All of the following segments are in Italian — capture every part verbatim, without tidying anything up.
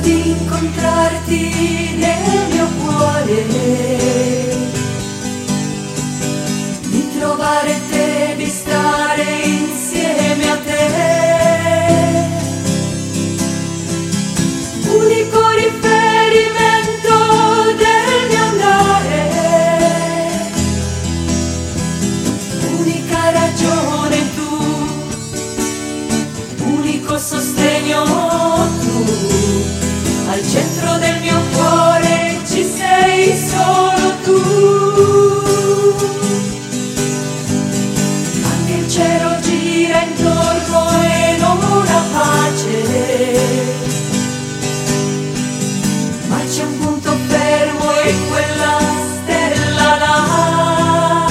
di incontrarti nel mio cuore, di trovare te, di stare insieme a te. Unico riferimento del mio andare, unica ragione tu, unico sostegno tu, al centro del mio cuore ci sei solo tu. Anche il cielo gira intorno e non ha pace, ma c'è un punto fermo e quella stella là,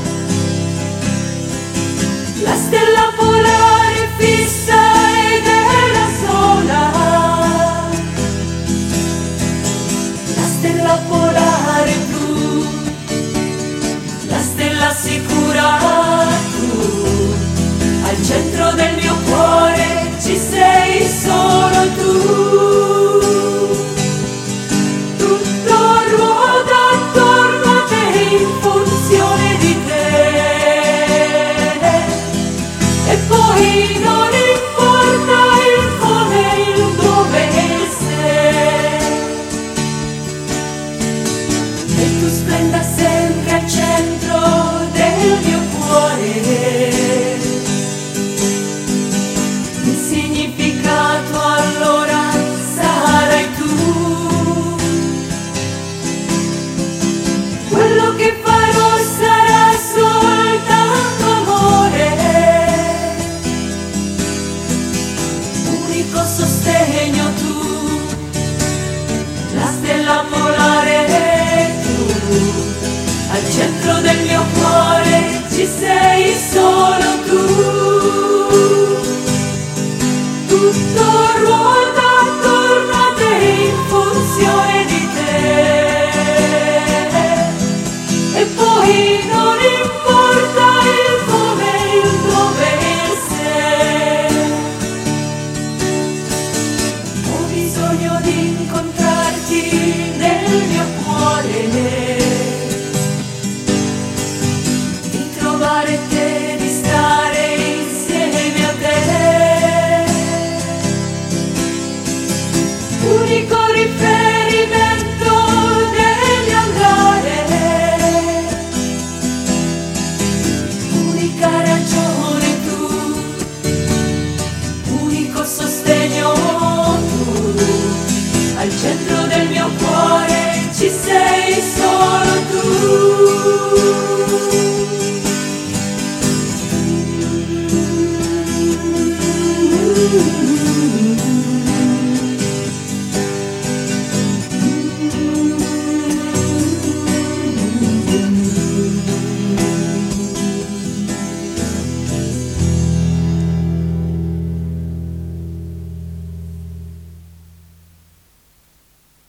la stella polare fissa ed è la sola, la stella polare tu, la stella sicura tu, al centro del mio cuore ci sei solo tu. Poi non importa il come, il dove e il se, e tu splenda sempre al centro del mio cuore. Il significato allora sarai tu, quello che farò sarà soltanto amore, sostegno tu, la stella polare tu, al centro del mio cuore ci sei solo tu. Tutto ruota attorno a te in funzione di te, e poi non importa il come, il dove e il se. Ho bisogno di incontrarti nel mio cuore, di trovare te, di stare insieme a te. Unico riferimento del mio andare, unica ragione tu, unico sostegno tu, al centro del mio cuore ci sei solo tu.